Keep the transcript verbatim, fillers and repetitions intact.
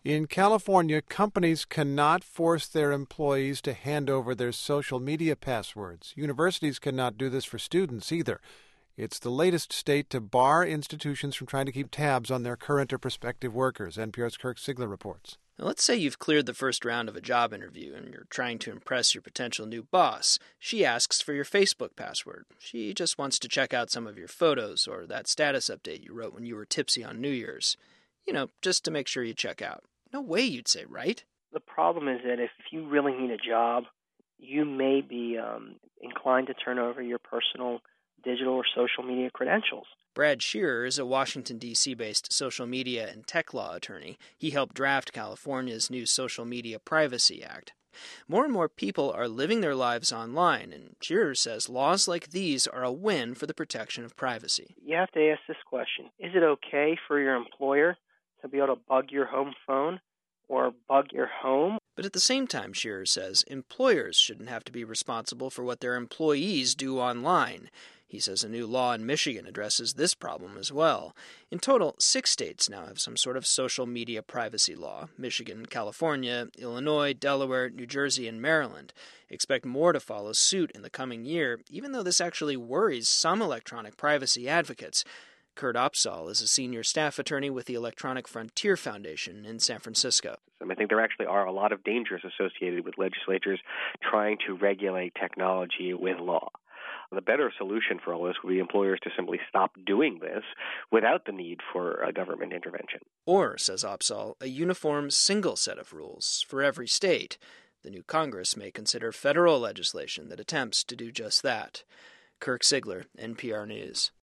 In California, companies cannot force their employees to hand over their social media passwords. Universities cannot do this for students either. It's the latest state to bar institutions from trying to keep tabs on their current or prospective workers, N P R's Kirk Siegler reports. Now, let's say you've cleared the first round of a job interview and you're trying to impress your potential new boss. She asks for your Facebook password. She just wants to check out some of your photos or that status update you wrote when you were tipsy on New Year's. You know, just to make sure you check out. No way you'd say, right? The problem is that if you really need a job, you may be um, inclined to turn over your personal digital or social media credentials. Brad Shearer is a Washington, D C-based social media and tech law attorney. He helped draft California's new Social Media Privacy Act. More and more people are living their lives online, and Shearer says laws like these are a win for the protection of privacy. You have to ask this question. Is it okay for your employer to be able to bug your home phone or bug your home? But at the same time, Shearer says, employers shouldn't have to be responsible for what their employees do online. He says a new law in Michigan addresses this problem as well. In total, six states now have some sort of social media privacy law. Michigan, California, Illinois, Delaware, New Jersey, and Maryland. Expect more to follow suit in the coming year, even though this actually worries some electronic privacy advocates. Kurt Opsahl is a senior staff attorney with the Electronic Frontier Foundation in San Francisco. I think there actually are a lot of dangers associated with legislatures trying to regulate technology with law. The better solution for all this would be employers to simply stop doing this without the need for a government intervention. Or, says Opsahl, a uniform single set of rules for every state. The new Congress may consider federal legislation that attempts to do just that. Kirk Siegler, N P R News.